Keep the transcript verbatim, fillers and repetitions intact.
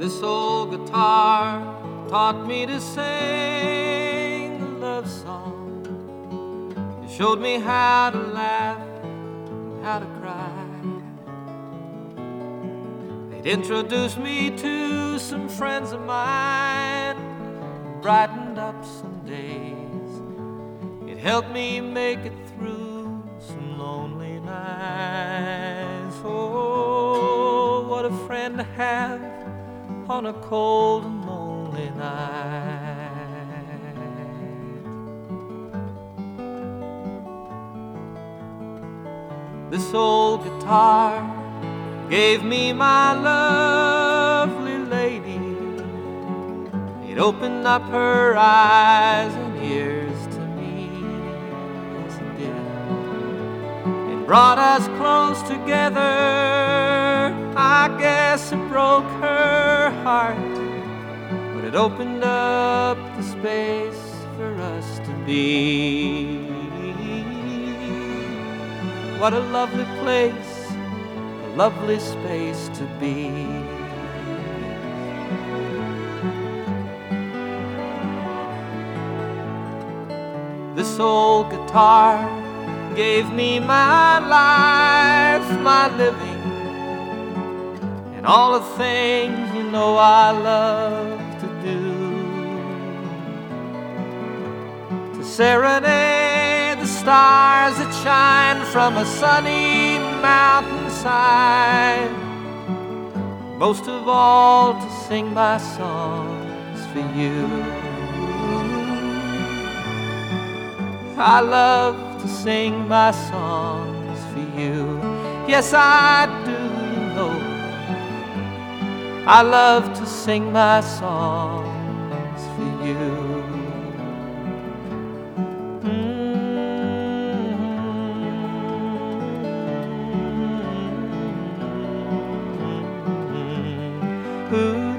This old guitar taught me to sing a love song. It showed me how to laugh and how to cry. It introduced me to some friends of mine, brightened up some days. It helped me make it through some lonely nights. Oh, what a friend to have on a cold and lonely night. This old guitar gave me my lovely lady. It opened up her eyes and ears to me, yes it did. It brought us close together. I guess it broke her heart, but it opened up the space for us to be. What a lovely place, a lovely space to be. This old guitar gave me my life, my living, and all the things you know I love to do. To serenade the stars that shine from a sunny mountainside. Most of all, to sing my songs for you. I love to sing my songs for you. Yes, I do, you know. I love to sing my songs for you. Mm-hmm. Ooh.